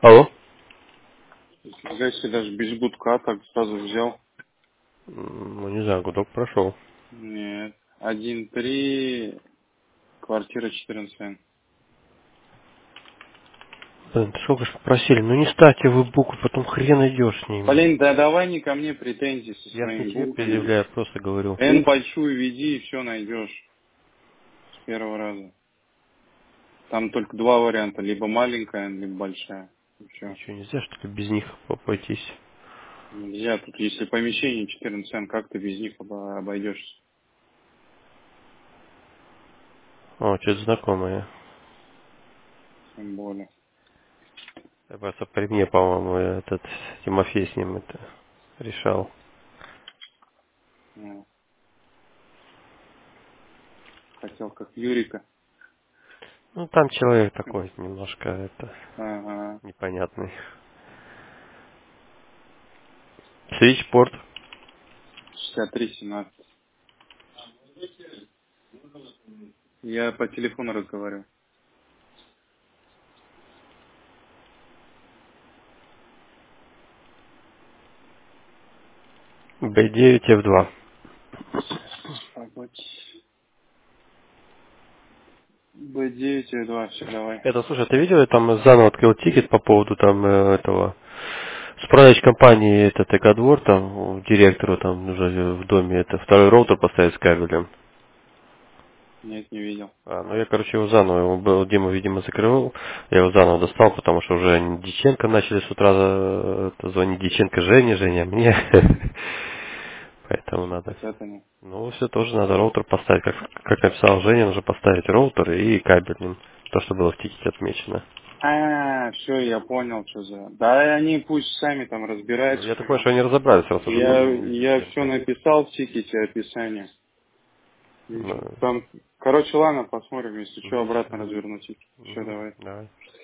Алло. Если даже без гудка так сразу взял. Ну, не знаю, гудок прошел. Нет. 1-3, квартира 14. Блин, ты сколько ж просили? Ну не ставьте вы буквы, потом хрен идешь с ними. Блин, да давай не ко мне претензии со Я ж не своими тебе буквами. предъявляю, просто говорю. N большую веди и все найдешь с первого раза. Там только два варианта, либо маленькая, либо большая. И все. Ничего нельзя, что ли, без них пойтись? Нельзя тут, если помещение 14, как ты без них обойдешься? О, что-то знакомое. Тем более. Я просто при мне, по-моему, этот Тимофей с ним это решал. Ну, хотел как Юрика. Ну, там человек такой немножко это Ага. непонятный. Свитчпорт. 63-17. Я по телефону разговариваю. Б9 F2. Погодь. Б9-2, все, давай. Это, слушай, ты видел, я там заново открыл тикет по поводу там этого с продаж компании этот Экодвор, там директору там нужно в доме это второй роутер поставить с кабелем. Нет, не видел. Ну я, короче, его заново, его был, Дима, видимо, закрывал, я его заново достал, потому что уже они Диченко начали с утра звонить Диченко Жене, Женя мне, поэтому Что надо. хотят они? Ну, все тоже надо роутер поставить, как написал Женя, нужно поставить роутер и кабель, то, что было в тикете отмечено. Все, я понял, что за... Да, они пусть сами там Ну, разбираются. я так понимаю, что они разобрались, раз уже Я все Диченко. написал в тикете описание. Ну, Там, короче, ладно, посмотрим, если что, мгм, обратно мгм, разверну тикет. Все, мгм, давай. давай.